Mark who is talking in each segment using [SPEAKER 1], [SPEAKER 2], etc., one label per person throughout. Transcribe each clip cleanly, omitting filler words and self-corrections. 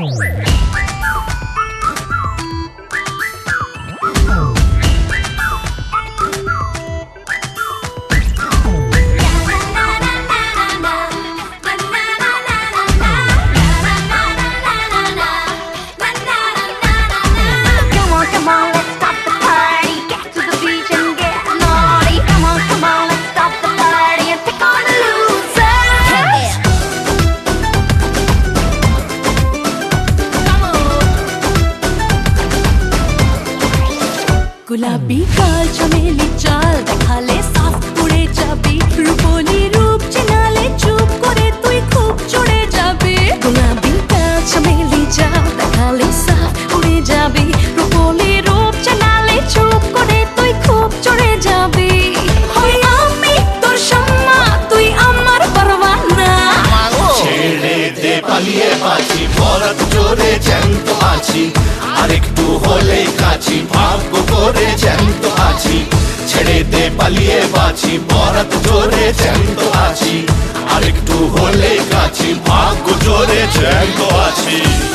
[SPEAKER 1] गुलाबी काल चमेली चाल देखाले साफ उड़े जाबी रूपोली रूप चिनाले चुप करे तुई खूब चढ़े जाबी गुलाबी काल चमेली चाल देखाले साफ उड़े जाबी रूपोली रूप चिनाले चुप करे तुई खूब चढ़े जाबी होय आमी তোর সম্মা তুই আমার পরওয়ানা
[SPEAKER 2] ছেড়ে দে পালিয়ে বাঁচি ভরত জোরে জ্যান্ত আছি আরেকটু হলে কাছি ভাগ্য করে জ্যান্ত আছি ছেড়ে দে পালিয়ে বাঁচি ভরত জোরে জ্যান্ত আছি আরেকটু হলে কাছি ভাগ্য জোরে জ্যান্ত আছি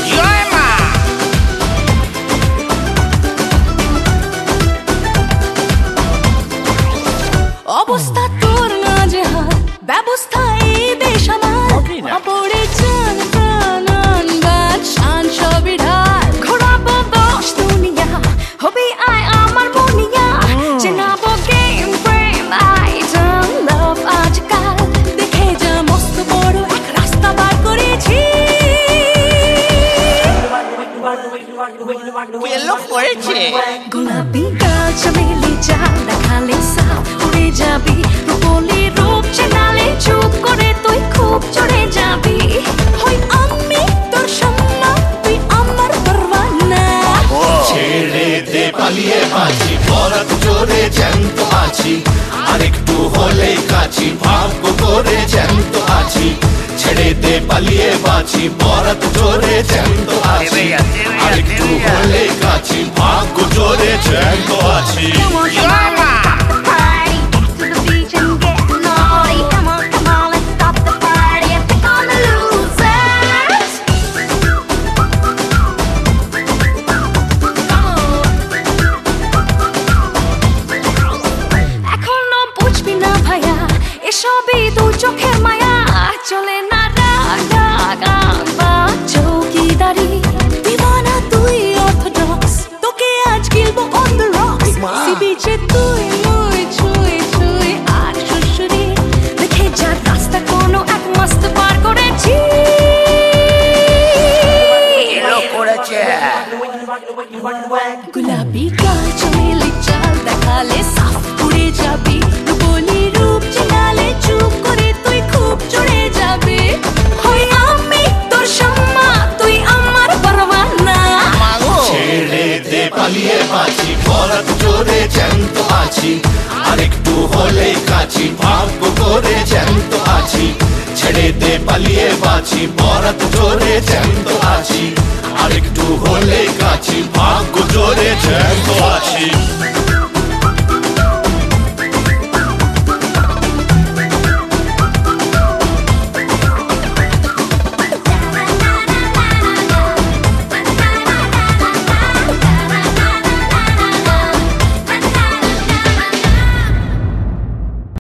[SPEAKER 1] অবস্থা তোর নাজেহাল ব্যবস্থা এই বেসামাল পড়ে চান প্রাণান বাদ শান সবই ঢাল ঘোরাবো দশ দুনিয়া হবি আয় আমার মনিয়া চেনাবো গেম প্রেম আইটেম লাভ আজকাল দেখে যা মস্ত বড় এক রাস্তা বার করেছি গোলাপি কাল চমেলি চাল দেখালে সাফ উড়ে যাবি রূপলি রূপ চেনালে চুপ করে তুই খুব চড়ে যাবি হই আমি তোর সম্মা তুই আমার পরওয়ানা
[SPEAKER 2] ছেড়ে দে পালিয়ে বাঁচি ভরত জোরে জ্যান্ত আছি আরেকটু হলে কাছি ভাগ্য করে জ্যান্ত আছি ছেড়ে দে পালিয়ে বাঁচি ভরত জোরে জ্যান্ত আছি আরেকটু হলে কাছি ভাগ্য জোরে জ্যান্ত আছি
[SPEAKER 1] এসবই দু চোখের মায়া চলে না রাগ রাগ বা চৌকিদারি দিওয়ানা তুই অর্থোডক্স তোকে আজ গিলবো অন দ্য রক্স সিবিচে তুই মুই ছুঁই ছুঁই আর শ্বশুরি দেখে যা রাস্তা কোনো এক মস্ত পার করেছি গুলাবি কাল চমেলি চাল দেখালে সাফ উড়ে যাবি রূপলি রূপ চেনালে চুপ করে তুই খুব চড়ে যাবি হই আমি তোর সম্মা তুই আমার পরওয়ানা
[SPEAKER 2] ছেড়ে দে পালিয়ে বাঁচি ভরত জোরে জ্যান্ত আছি আরেকটু হলে কাছি ভাগ্য করে জ্যান্ত আছি ছেড়ে দে পালিয়ে বাঁচি ভরত জোরে জ্যান্ত আছি আরেকটু হলে কাছি ভাগ্য জোরে জ্যান্ত আছি